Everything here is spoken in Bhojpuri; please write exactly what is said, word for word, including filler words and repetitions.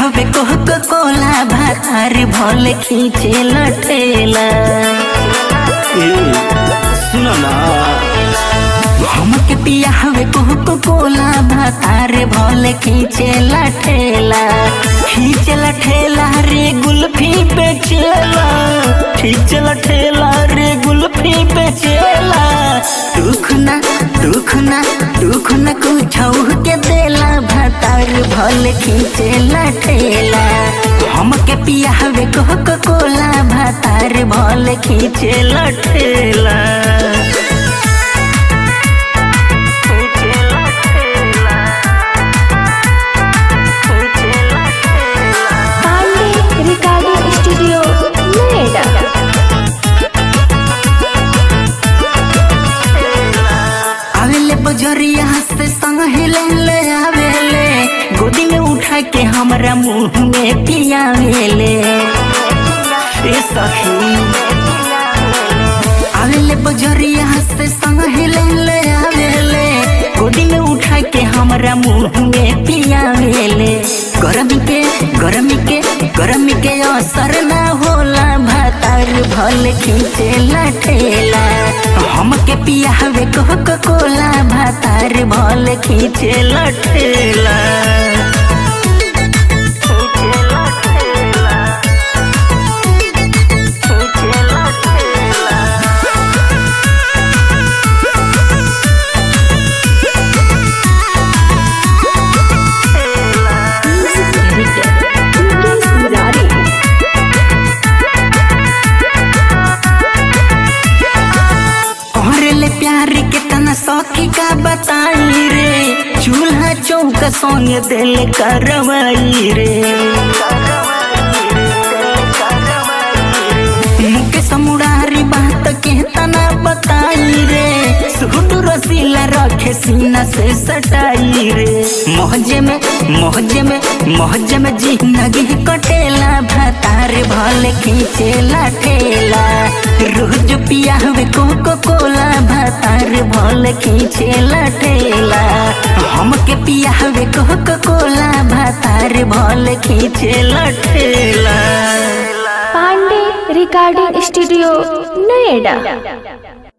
हवे कोको कोला भातार भले खींचे लटेला। सुनो ना हमके पिया हवे कोको कोला भातार भले खींचे लटेला। खींचे लटेला रे गुल्फी पे चेला, खींचे लटेला रे गुल्फी पे चेला। दुख ना दुख ना दुख ना कुछ के देला भातार भले खींचे लटेला। हमके पिया हवे कोको कोला भातार भले खींचे लटेला। Recording studio Noida. आवेले बजरिया से संग हिले आवेले, गोदी में उठा के हमरा मुंह में पियावेले। ए सखी आवेले बजरिया से संग हिले आवेले, गोदी में उठा के हमरा मुंह में पियावेले। गरमी के गरमी के गरमी के असर ना होला भातार भले खींचे लटेला। हमके पिया हवे कोको कोला भातार भले खींचे लटेला। प्यार के तना सौखी का बताई रे, चूल्हा चौका सोंग दिल करवाई रे। मुके समुरारी बात के तना बताई रे, सूट रसीला रखे सीना से सटाई रे। मोहजे में मोहजे में मोहजे में जिंदगी कटेला भातार भले खींचे लटेला। रोज पिया हवे कोको कोला भातार भले खींचे लटेला। हमके पिया हवे कोको कोला भातार भले खींचे लटेला। Pandey recording studio Noida.